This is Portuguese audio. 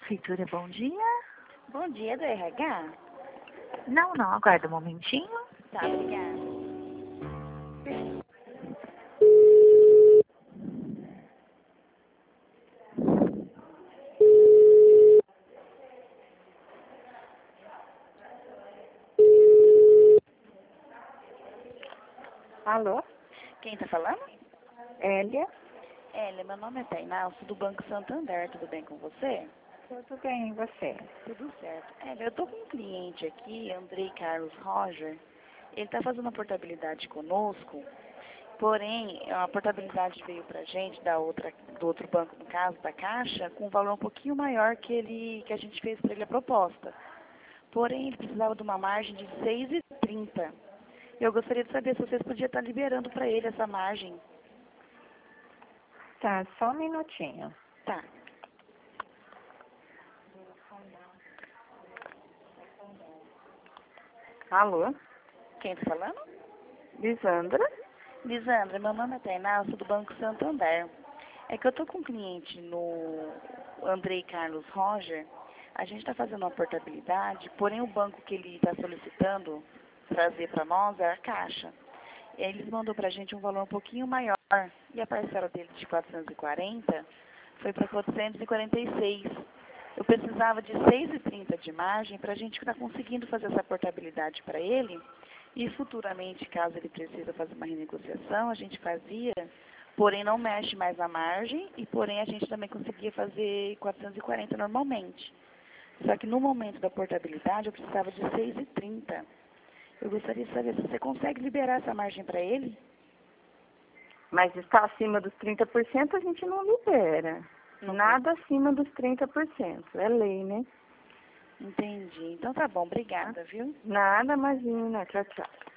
Prefeitura, bom dia. Bom dia, do RH. Não, aguarda um momentinho. Tá, obrigada. Alô? Quem tá falando? Hélia? Hélia, meu nome é Tainá, eu sou do Banco Santander, tudo bem com você? Tudo bem, e você? Tudo certo. Hélia, eu tô com um cliente aqui, Andrei Carlos Roger, ele tá fazendo uma portabilidade conosco, porém, a portabilidade veio pra gente do outro banco, no caso, da Caixa, com um valor um pouquinho maior que a gente fez pra ele a proposta. Porém, ele precisava de uma margem de 6,30. Eu gostaria de saber se vocês podiam estar liberando para ele essa margem. Tá, só um minutinho. Tá. Alô? Quem está falando? Lisandra? Lisandra, meu nome é Tainá, eu sou do Banco Santander. É que eu tô com um cliente no Andrei Carlos Roger. A gente está fazendo uma portabilidade, porém o banco que ele está solicitando trazer para nós é a Caixa. Eles mandou para a gente um valor um pouquinho maior e a parcela dele de 440 foi para 446. Eu precisava de 6,30 de margem para a gente estar conseguindo fazer essa portabilidade para ele e futuramente, caso ele precise fazer uma renegociação, a gente fazia, porém não mexe mais a margem e porém a gente também conseguia fazer 440 normalmente. Só que no momento da portabilidade eu precisava de 6,30. Eu gostaria de saber se você consegue liberar essa margem para ele? Mas está acima dos 30%, a gente não libera. Não. Nada acima dos 30%. É lei, né? Entendi. Então tá bom, obrigada, viu? Nada, imagina. Tchau, tchau.